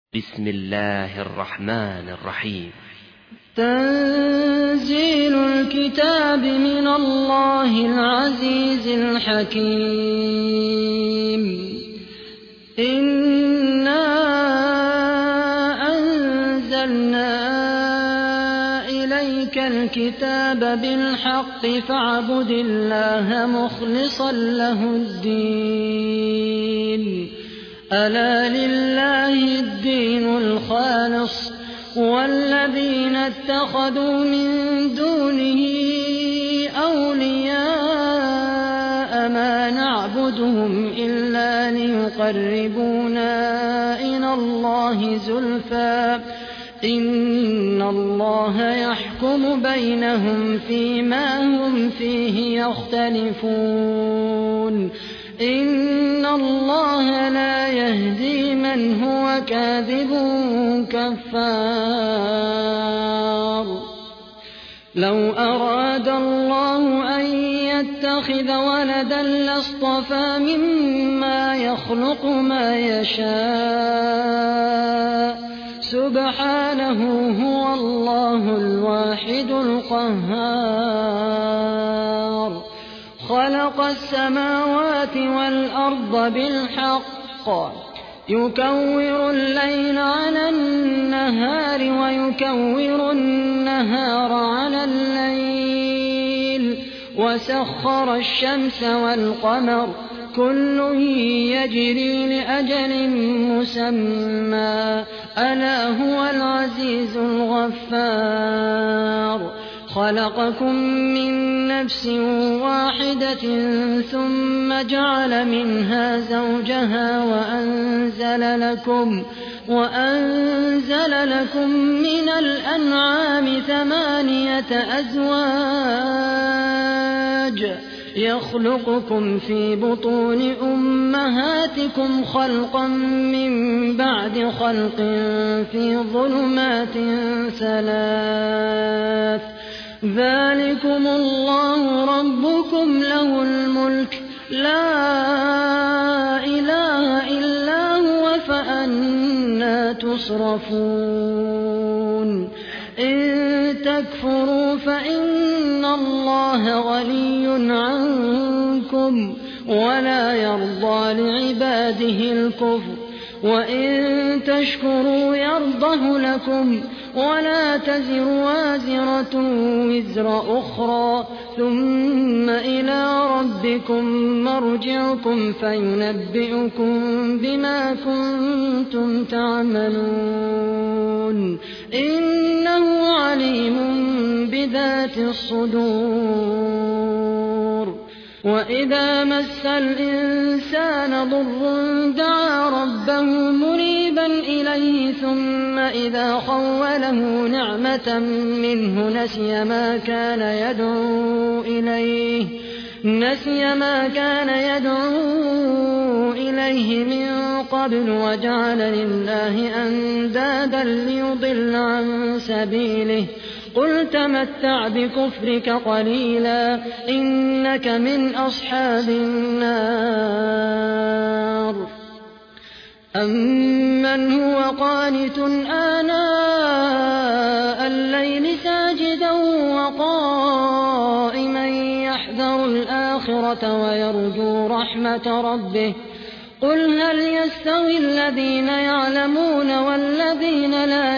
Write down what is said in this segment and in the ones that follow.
بسم الله الرحمن الرحيم. تنزيل الكتاب من الله العزيز الحكيم. إنا أنزلنا إليك الكتاب بالحق فاعبد الله مخلصا له الدين. ألا لله الدين الخالص والذين اتخذوا من دونه أولياء ما نعبدهم إلا ليقربونا إلى الله زلفى إن الله يحكم بينهم فيما هم فيه يختلفون. إن الله لا يهدي من هو كاذب كفار. لو أراد الله أن يتخذ ولدا لاصطفى مما يخلق ما يشاء سبحانه هو الله الواحد القهار. خلق السماوات والأرض بالحق يكور الليل على النهار ويكور النهار على الليل وسخر الشمس والقمر كل يجري لأجل مسمى ألا هو العزيز الغفار. خلقكم من نفس واحدة ثم جعل منها زوجها وأنزل لكم من الأنعام 8 أزواج يخلقكم في بطون أمهاتكم خلقا من بعد خلق في ظلمات 3 ذلكم الله ربكم له الملك لا إله إلا هو فأنى تصرفون. إن تكفروا فإن الله غني عنكم ولا يرضى لعباده الكفر وإن تشكروا يرضه لكم ولا تزر وازرة وزر أخرى ثم إلى ربكم مرجعكم فينبئكم بما كنتم تعملون. إنه عليم بذات الصدور. وإذا مس الإنسان ضر دعا ربه منيبا إليه ثم إذا خوله نعمة منه نسي ما كان يدعو إليه من قبل وجعل لله أندادا ليضل عن سبيله. قل تمتع بكفرك قليلا إنك من أصحاب النار. أمن هو قانت آناء الليل ساجدا وقائما يحذر الآخرة ويرجو رحمة ربه قل هل يستوي الذين يعلمون والذين لا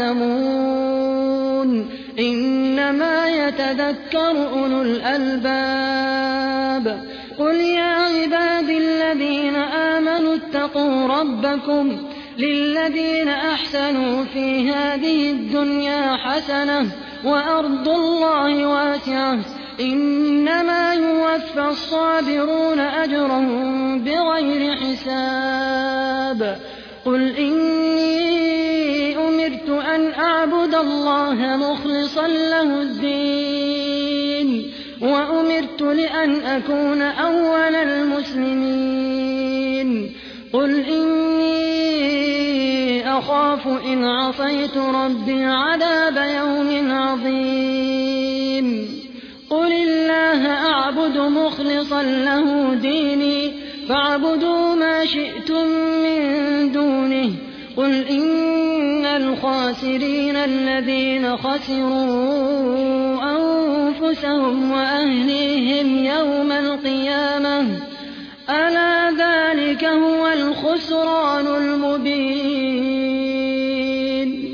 يعلمون إنما يتذكر أولو الألباب. قل يا عبادي الذين آمنوا اتقوا ربكم للذين أحسنوا في هذه الدنيا حسنة وأرض الله واسعة إنما يوفى الصابرون أجرهم بغير حساب. قل إني أمرت أن أعبد الله مخلصا له الدين وأمرت لأن أكون أول المسلمين. قل إني أخاف إن عصيت ربي عذاب يوم عظيم. قل الله أعبد مخلصا له ديني فاعبدوا ما شئتم من دونه قل إن الخاسرين الذين خسروا أنفسهم وأهليهم يوم القيامة ألا ذلك هو الخسران المبين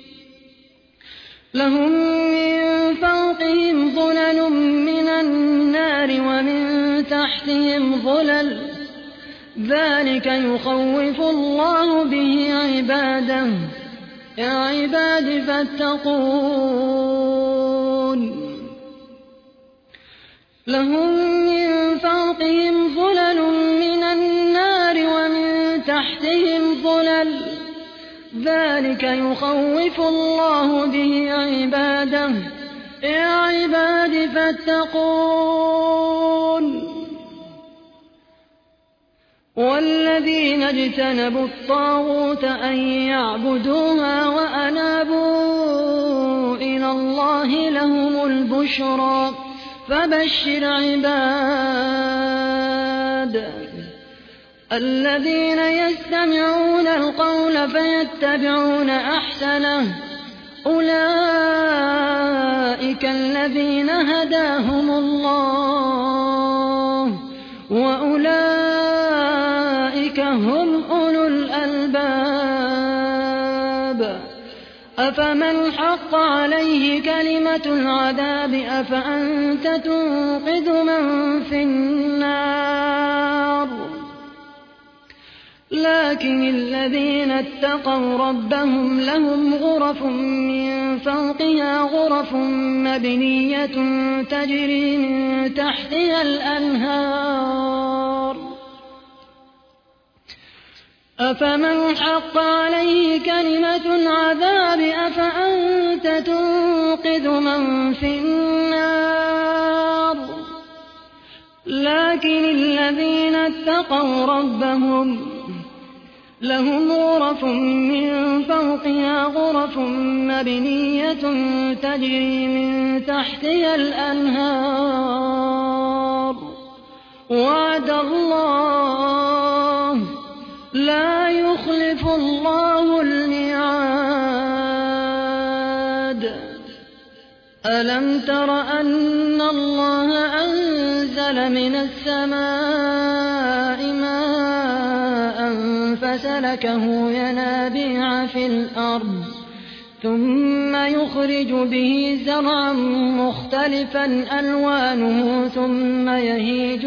لهم من فوقهم ظلل من النار ومن تحتهم ظلل ذلك يخوف الله به عباده يا عباد فاتقون لهم من فوقهم ظلل من النار ومن تحتهم ظلل ذلك يخوف الله به عباده يا عباد فاتقون والذين اجتنبوا الطاغوت أن يعبدوها وأنابوا إلى الله لهم البشرى فبشر عباد الذين يستمعون القول فيتبعون أحسنه أولئك الذين هداهم الله وأولئك هم أولو الألباب أفمن حق عليه كلمة العذاب أفأنت تنقذ من في النار لكن الذين اتقوا ربهم لهم غرف من فوقها غرف مبنية تجري من تحتها الأنهار أفمن حق عليه كلمة العذاب أفأنت تنقذ من في النار لكن الذين اتقوا ربهم لهم غرف من فوقها غرف مبنية تجري من تحتها الأنهار وعد الله لا يخلف الله الميعاد ألم تر أن الله أنزل من السماء ماء فسلكه ينابيع في الأرض ثم يخرج به زرعا مختلفا ألوانه ثم يهيج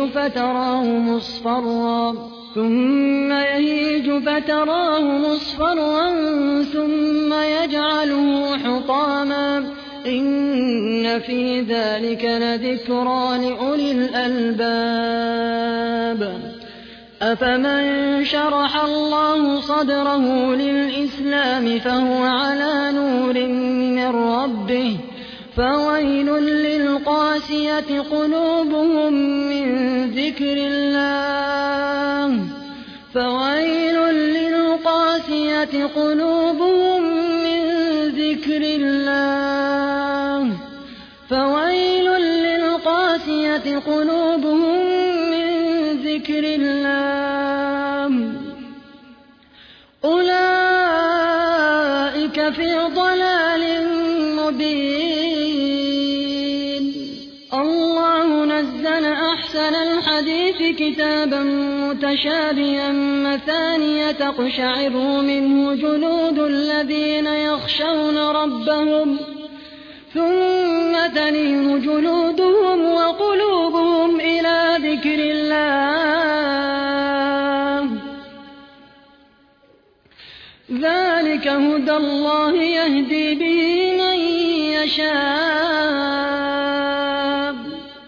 فتراه مصفرا ثم يجعله حطاما إن في ذلك لذكرى لأولي الألباب أفمن شرح الله صدره للإسلام فهو على نور من ربه فويل للقاسية قلوبهم من ذكر الله فويل للقاسية قلوبهم من ذكر الله أولئك في ضلال مبين الله نزل أحسن الحديث كتابا متشابها مثانية تقشعر منه جلود الذين يخشون ربهم ثم تلين جلودهم وقلوبهم إلى ذكر الله ذلك هدى الله يهدي به من يشاء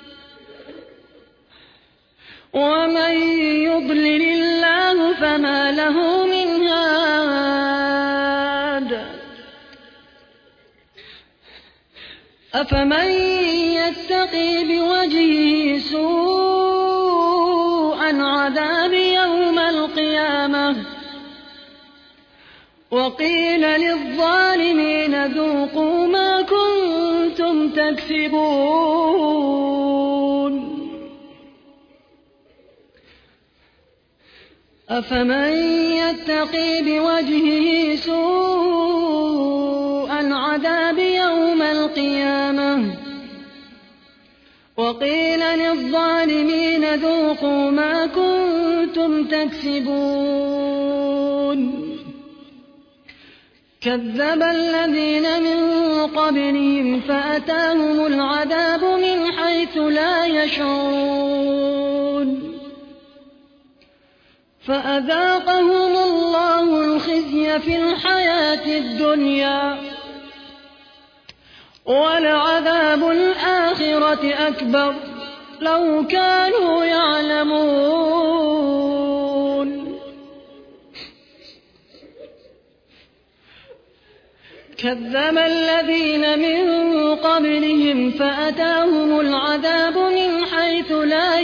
ومن يضلل الله فما له من هاد أفمن يتقي بوجهه سوء عذاب يوم القيامة وقيل للظالمين ذوقوا ما كنتم تكسبون أفمن يتقي بوجهه سوء العذاب يوم القيامة وقيل للظالمين ذوقوا ما كنتم تكسبون كذب الذين من قبلهم فأتاهم العذاب من حيث لا يشعرون فأذاقهم الله الخزي في الحياة الدنيا ولعذاب الآخرة أكبر لو كانوا يعلمون كذب الذين من قبلهم فأتاهم العذاب من حيث لا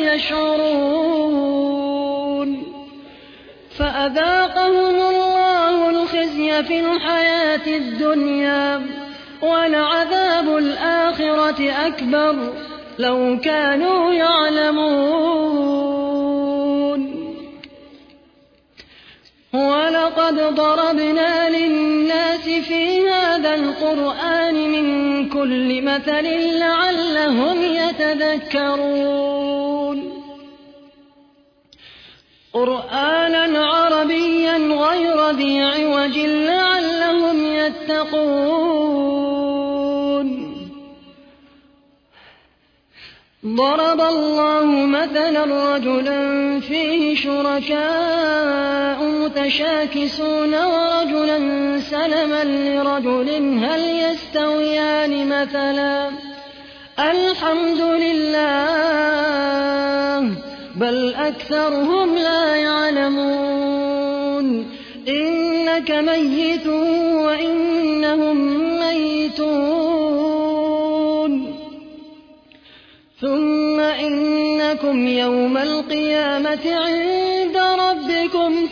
يشعرون فأذاقهم الله الخزي في الحياة الدنيا ولعذاب الآخرة أكبر لو كانوا يعلمون ولقد ضربنا للناس في هذا القرآن من كل مثل لعلهم يتذكرون قرآنا عربيا غير ذي عوج لعلهم يتقون ضرب الله مثلا رجلا فيه شركاء متشاكسون ورجلا سلما لرجل هل يستويان مثلا الحمد لله بل أكثرهم لا يعلمون إنك ميت وإنهم ميتون ثم إنكم يوم القيامة عند ربكم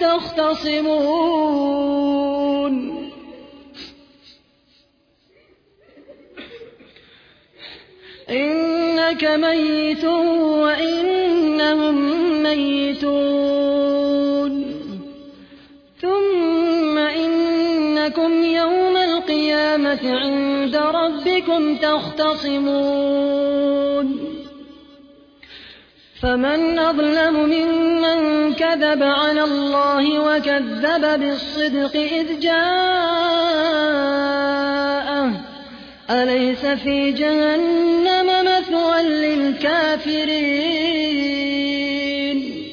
تختصمون إنك ميت وإنهم ميتون ثم إنكم يوم القيامة عند ربكم تختصمون فمن أظلم ممن كذب على الله وكذب بالصدق إذ جاءه أليس في جهنم مثوى للكافرين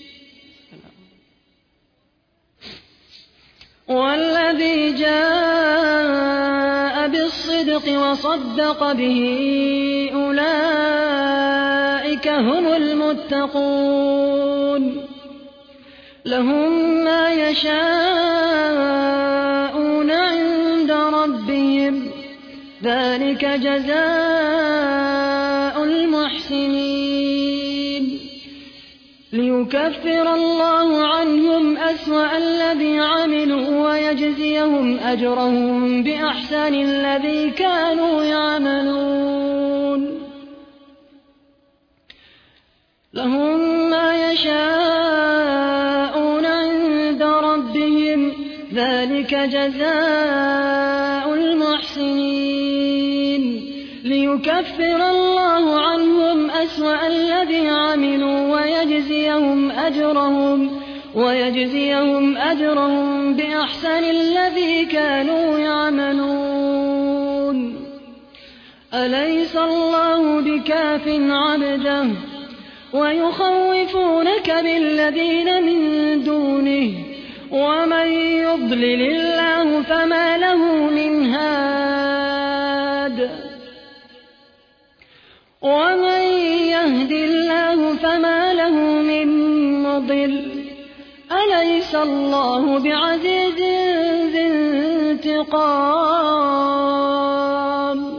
والذي جاء بالصدق وصدق به أولئك هم المتقون لهم ما يشاءون عند ربهم ذلك جزاء المحسنين ليكفر الله عنهم أسوأ الذي عملوا ويجزيهم أجرهم بأحسن الذي كانوا يعملون لهم ما يشاءون عند ربهم ذلك جزاء المحسنين ليكفر الله عنهم أسوأ الذي عملوا ويجزيهم أجرهم بأحسن الذي كانوا يعملون أليس الله بكاف عبده ويخوفونك بالذين من دونه ومن يضلل الله فما له من هاد ومن يهد الله فما له من مضل أليس الله بعزيز ذي انتقام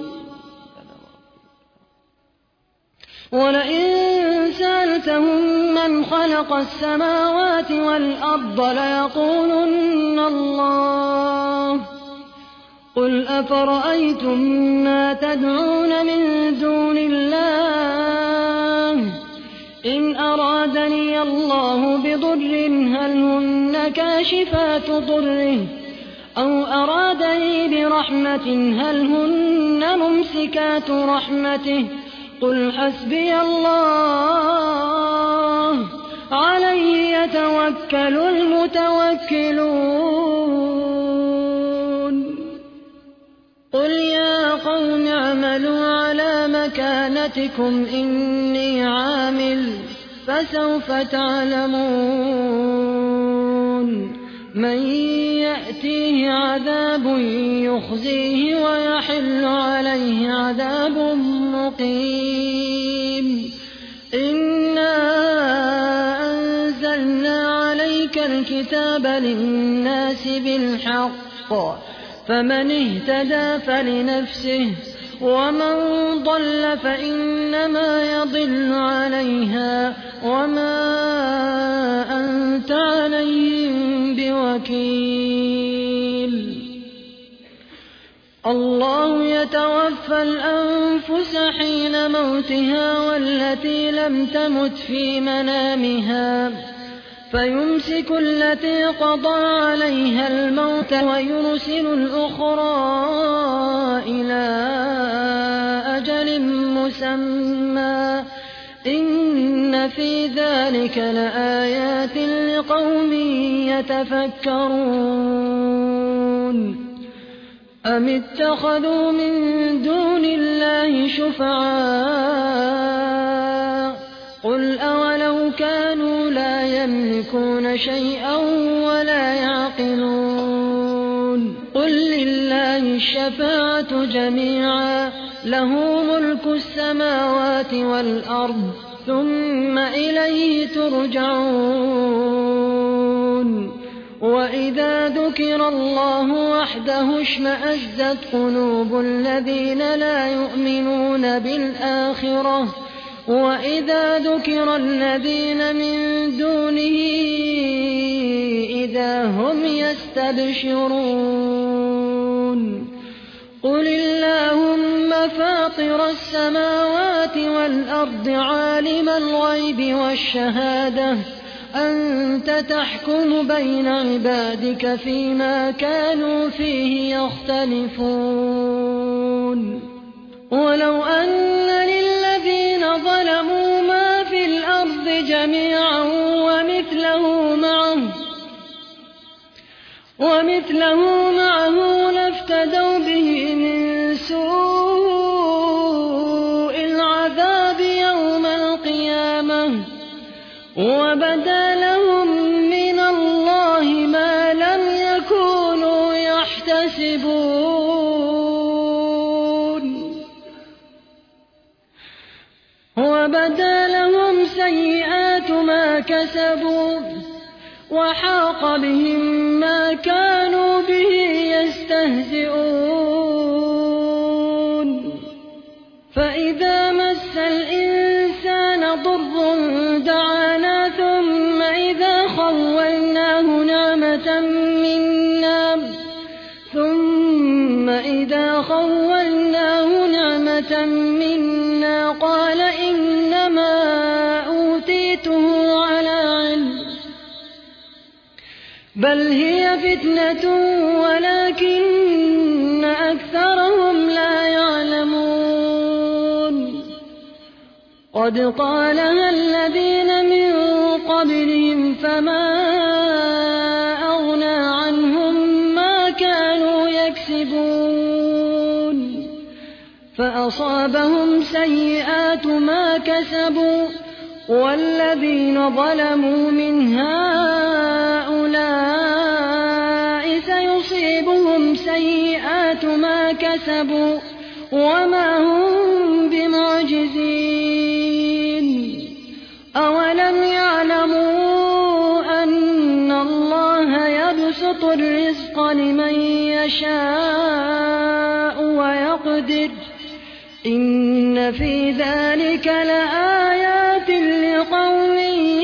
ولئن سألتهم من خلق السماوات والأرض ليقولن الله قل أفرأيتم ما تدعون من دون الله إن أرادني الله بضر هل هن كاشفات ضره أو أرادني برحمة هل هن ممسكات رحمته قل حسبي الله عليه يتوكل المتوكلون قل يا قوم اعملوا على مكانتكم إني عامل فسوف تعلمون من يأتيه عذاب يخزيه ويحل عليه عذاب مقيم إنا أنزلنا عليك الكتاب للناس بالحق فمن اهتدى فلنفسه ومن ضل فإنما يضل عليها وما أنت عليهم بوكيل الله يتوفى الأنفس حين موتها والتي لم تمت في منامها فيمسك التي قضى عليها الموت ويرسل الأخرى إلى أجل مسمى إن في ذلك لآيات لقوم يتفكرون أم اتخذوا من دون الله شفعاء قل أولو كانوا لا يملكون شيئا ولا يعقلون قل لله الشفاعة جميعا له ملك السماوات والأرض ثم إليه ترجعون وإذا ذكر الله وحده اشمأزت قلوب الذين لا يؤمنون بالآخرة وإذا ذكر الذين من دونه إذا هم يستبشرون قل اللهم فاطر السماوات والأرض عالم الغيب والشهادة أنت تحكم بين عبادك فيما كانوا فيه يختلفون ولو أن للذين ظلموا ما في الأرض جميعا ومثله معه لافتدوا به من سوء العذاب يوم القيامة وبدا لهم من الله ما لم يكونوا يحتسبون وبدا لهم سيئات ما كسبوا وحاق بهم ما كانوا به يستهزئون فإذا مس الإنسان ضر دعانا ثم إذا خولناه نعمة منا قال إنما أوتيته على علم بل هي فتنة ولكن أكثرهم لا يعلمون قد قالها الذين من قبلهم فما أغنى عنهم ما كانوا يكسبون فأصابهم سيئات ما كسبوا والذين ظلموا من هؤلاء سيصيبهم سيئات ما كسبوا وما هم بمعجزين أولم يعلموا أن الله يبسط الرزق لمن يشاء ويقدر إن في ذلك لآيات لقوم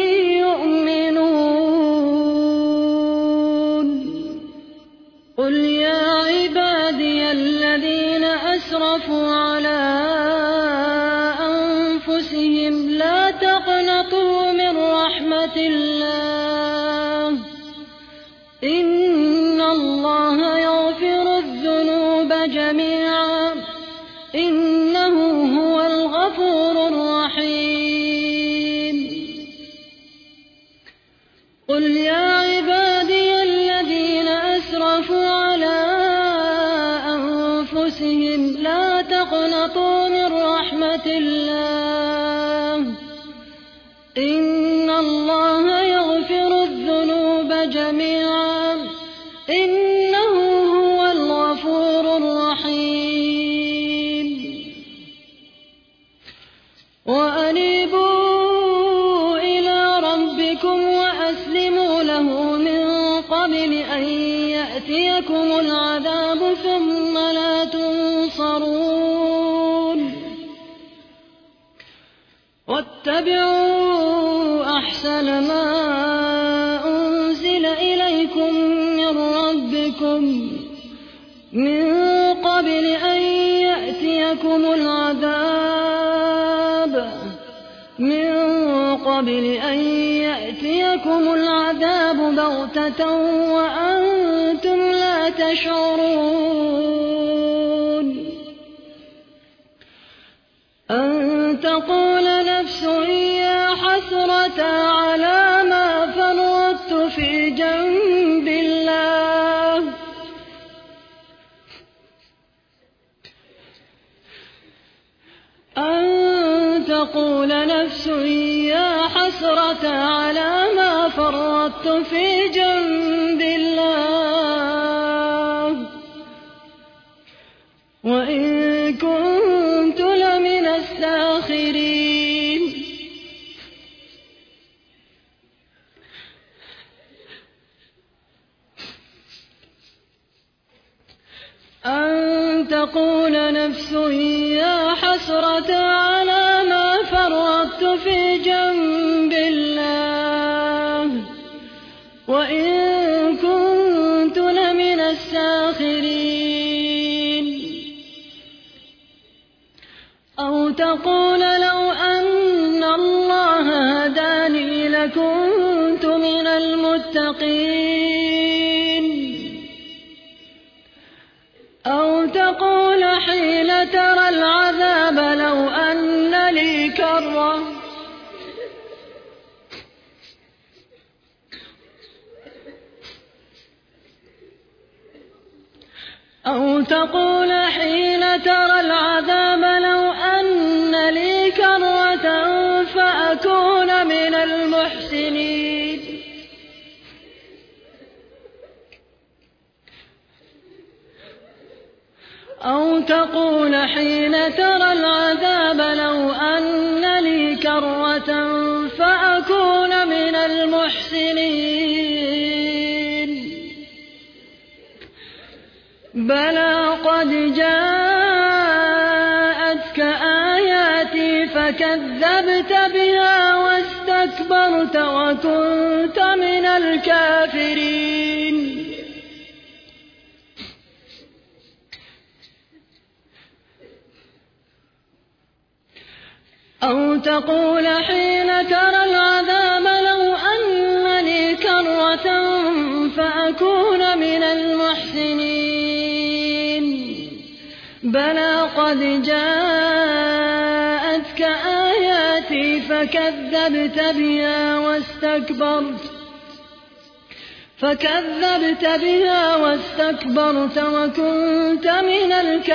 يؤمنون قل يا عبادي الذين أسرفوا على أنفسهم لا تقنطوا جميعا إنه هو الغفور الرحيم. قل يا عبادي الذين أسرفوا على أنفسهم لا تقنطوا من رحمة الله إن الله يغفر الذنوب جميعا إنه هو الغفور الرحيم. وأنيبوا إلى ربكم وأسلموا له من قبل أن يأتيكم العذاب ثم لا تنصرون. واتبعوا أحسن ما أنزل إليكم من ربكم من قبل أن يأتيكم العذاب بغتة وأنتم لا تشعرون. أن تقول نفس يا حسرة على ما فرطت في جنب الله أن تقول نفس يا حسرة على ما فرطت في جنب الله وإن كنت لمن الساخرين. أن تقول نفس يا حسرة على ما فرطت في جنب الله وإن كنت لمن الساخرين. أو تقول لو أن الله هداني لكنت من المتقين. أو تقول حين ترى العذاب لو أن لي كرة. أو تقول حين ترى العذاب لو أن لي كرة فأكون من المحسنين. أو تقول حين ترى العذاب لو أن لي كرة فأكون من المحسنين. بلى قد جاءتك آياتي فكذبت بها واستكبرت وكنت من الكافرين. أو تقول حين ترى العذاب لو أن لي كرة فأكون من المحسنين. بلى قد جاءتك آياتي فكذبت بها واستكبرت وكنت من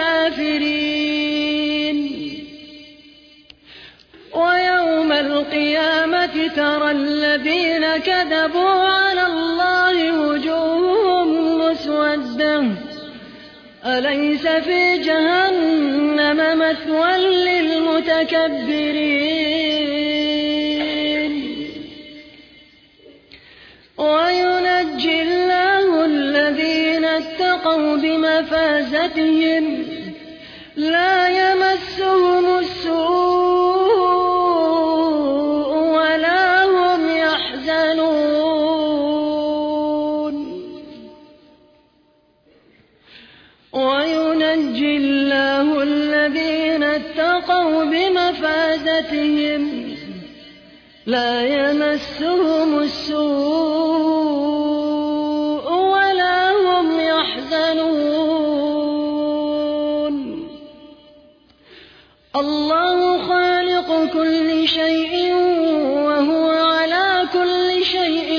الكافرين. ويوم القيامة ترى الذين كذبوا على الله وجوههم مسودة أليس في جهنم مثوى للمتكبرين. وينجي الله الذين اتقوا بمفازتهم لا يمسهم السوء ولا هم يحزنون. وينجي الله الذين اتقوا بمفازتهم لا يمسهم السوء ولا هم يحزنون. الله خالق كل شيء وهو على كل شيء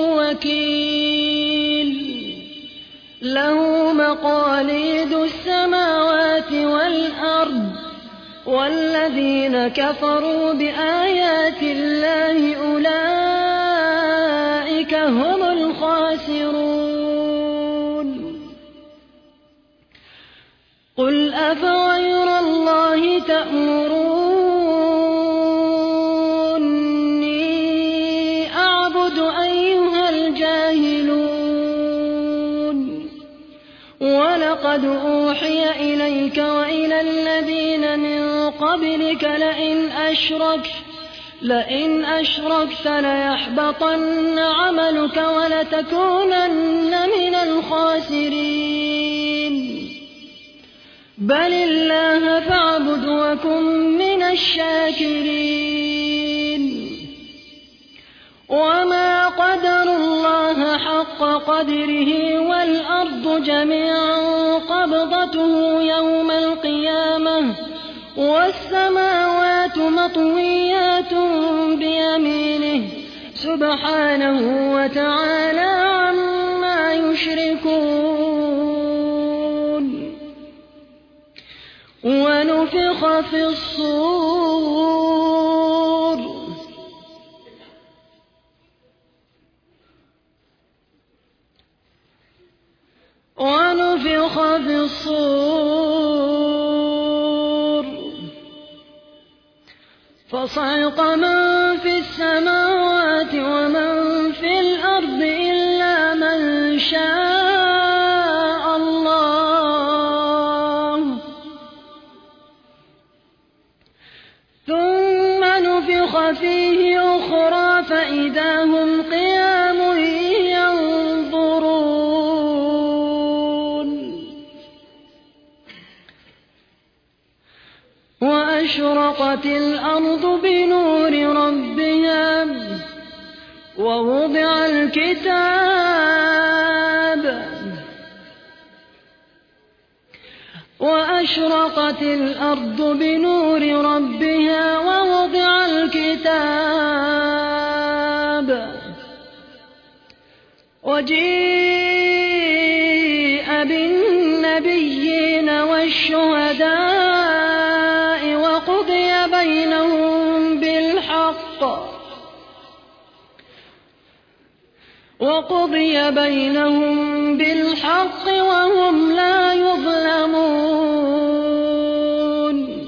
وكيل له مقاليد السماوات والأرض والذين كفروا بآيات الله أولئك هم الخاسرون قل أفغير الله تأمروني أعبد أيها الجاهلون ولقد أوحي إليك وإلى الذين من قبلك لئن أشركت ليحبطن عملك ولتكونن من الخاسرين بل الله فاعبد وكن من الشاكرين وما قدروا الله حق قدره والأرض جميعا قبضته يوم القيامة والسماوات مطويات بيمينه سبحانه وتعالى عما يشركون ونفخ في الصور فصعق من في السماوات ومن في الأرض إلا من شاء الله ثم نفخ فيه أخرى فإذا هم قيام وأشرقت الأرض بنور ربها ووضع الكتاب وجيء بالنبيين والشهداء وقضي بينهم بالحق وهم لا يظلمون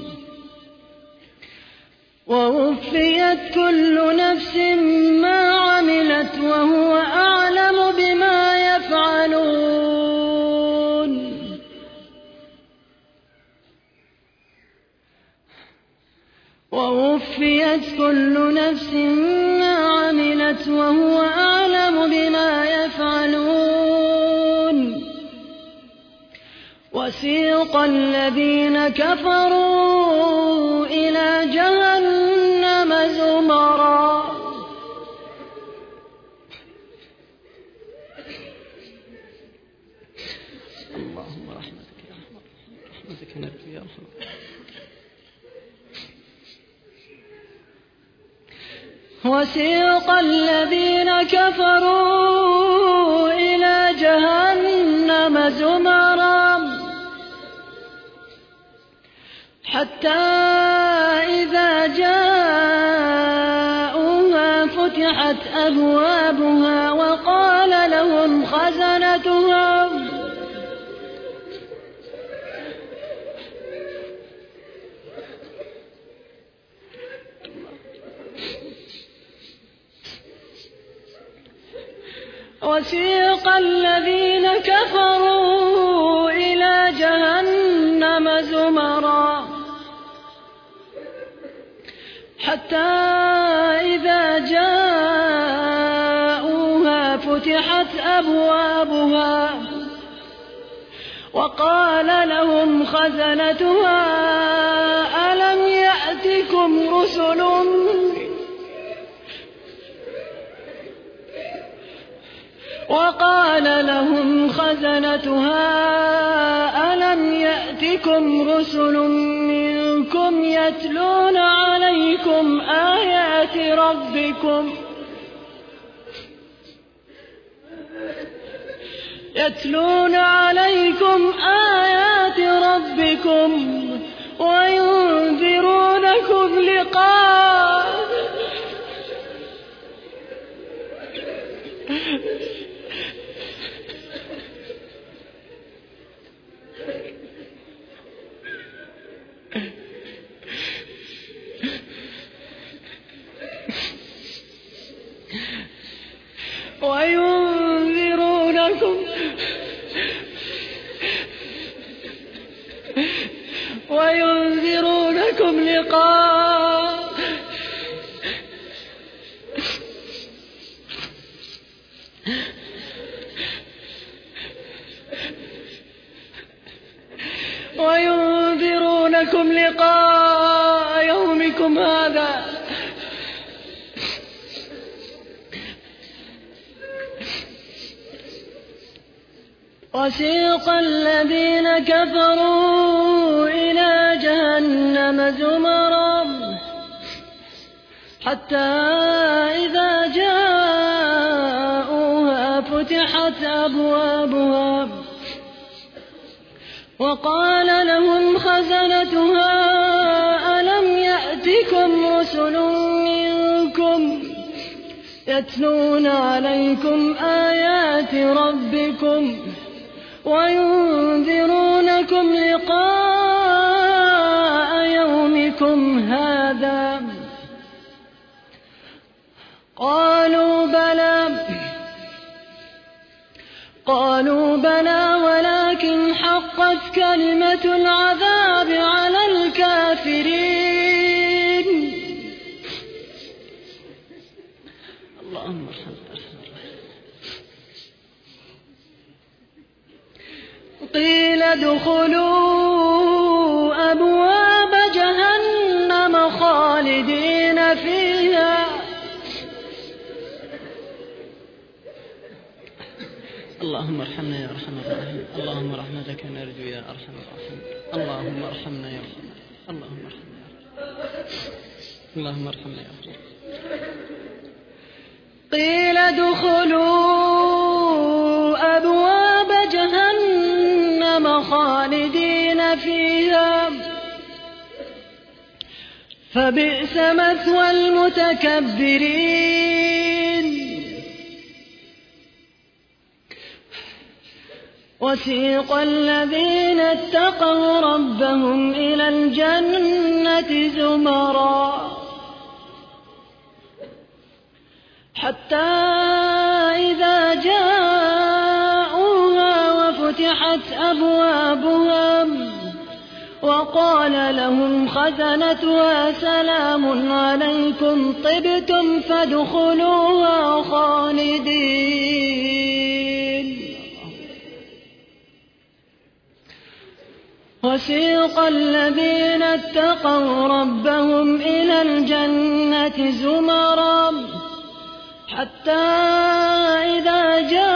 ووفيت كل نفس ما عملت وهو أعلم بما يفعلون ووفيت كل نفس ما عملت وهو أعلم بما يفعلون وسيق الذين كفروا إلى جهنم زمرا اللهم رحمتك يا رحمة رحمتك نرجو يا رحمة وسيق الذين كفروا إلى جهنم زمرا حتى إذا جاءوها فتحت أبوابها وقال لهم خزنتها وسيق الذين كفروا إلى جهنم زمرا حتى إذا جاءوها فتحت أبوابها وقال لهم خزنتها ألم يأتكم رسل وقال لهم خزنتها ألم يأتكم رسل منكم منكم يتلون عليكم آيات ربكم وينذرونكم لقاء يومكم هذا وسيق الذين كفروا إلى جهنم زمرا حتى إذا جاءوها فتحت أبوابها وقال لهم خزنتها ألم يأتكم رسل منكم يتلون عليكم آيات ربكم وينذرونكم لقاء يومكم هذا قالوا بلى ولكن حقت كلمة العذاب على الكافرين. اللهم قيل ادخلوا أبواب جهنم خالدين فيها اللهم ارحمنا يا ارحم الراحمين. اللهم رحمتك نرجو يا ارحم الراحمين. اللهم ارحمنا يا ارحم اللهم ارحمنا يا اللهم ارحمنا يا ارحم. قيل ادخلوا أبواب جهنم خالدين فيها فبئس مثوى المتكبرين. وسيق الذين اتقوا ربهم إلى الجنة زمرا حتى إذا جاءوها وفتحت أبوابها وقال لهم خزنتها سلام عليكم طبتم فادخلوها خالدين. وسيق الذين اتقوا ربهم إلى الجنة زمرا حتى إذا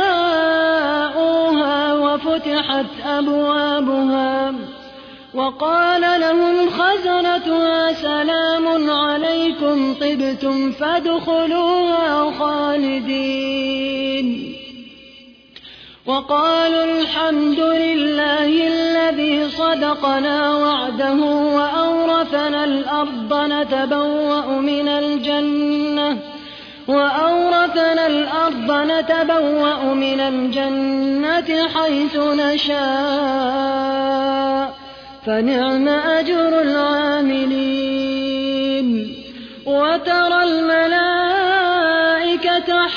جاءوها وفتحت أبوابها وقال لهم خزنتها سلام عليكم طبتم فادخلوها خالدين. وقالوا الحمد لله الذي صدقنا وعده وأورثنا الأرض نتبوأ من الجنة حيث نشاء فنعم أجر العاملين. وترى الملائكة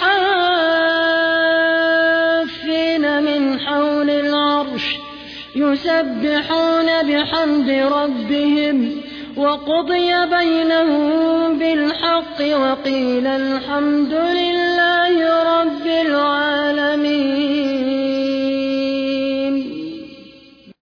حافين من حول العرش يسبحون بحمد ربهم وقضي بينهم بالحق وقيل الحمد لله رب العالمين.